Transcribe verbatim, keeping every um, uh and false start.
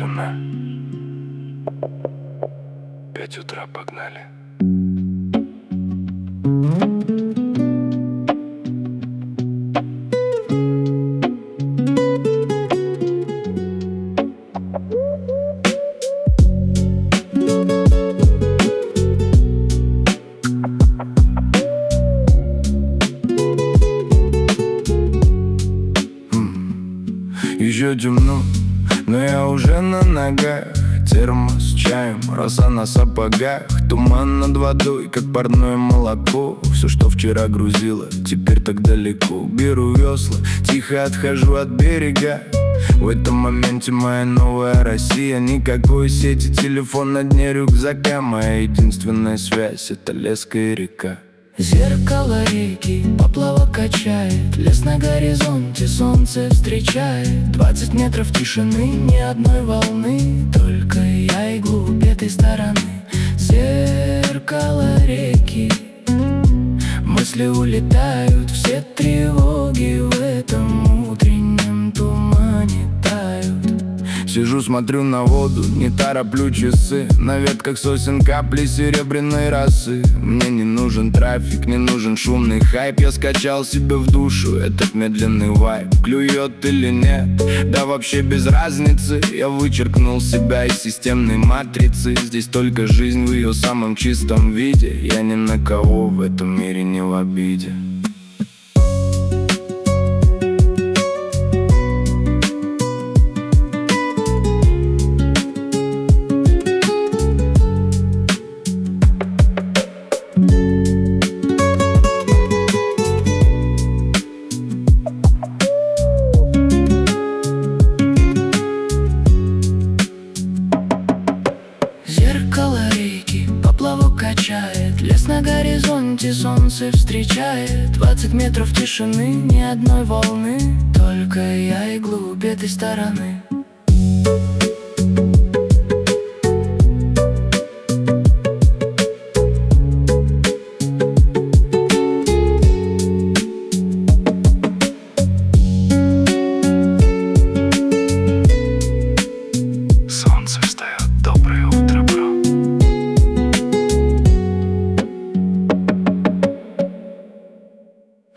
тишина. Пять утра, погнали. Еще темно, но я уже на ногах. Термос с чаем, роса на сапогах. Туман над водой, как парное молоко. Все, что вчера грузило, теперь так далеко. Беру весла, тихо отхожу от берега. В этом моменте моя новая Россия. Никакой сети, телефон на дне рюкзака. Моя единственная связь — это леска и река. Зеркало реки, поплавок качает. Лес на горизонте, солнце встречает. Двадцать метров тишины, ни одной волны. Только я и глубь этой стороны. Зеркало реки, мысли улетают. Все тревоги в этом утреннем тумане тают. Сижу, смотрю на воду, не тороплю часы. На ветках сосен капли серебряной росы. Мне не нужен трафик, не нужен шумный хайп. Я скачал себе в душу этот медленный вайб. Клюет или нет, да вообще без разницы. Я вычеркнул себя из системной матрицы. Здесь только жизнь в ее самом чистом виде. Я ни на кого в этом мире не в обиде. Зеркало реки, поплавок качает. Лес на горизонте, солнце встречает. Двадцать метров тишины, ни одной волны. Только я и глубь этой стороны.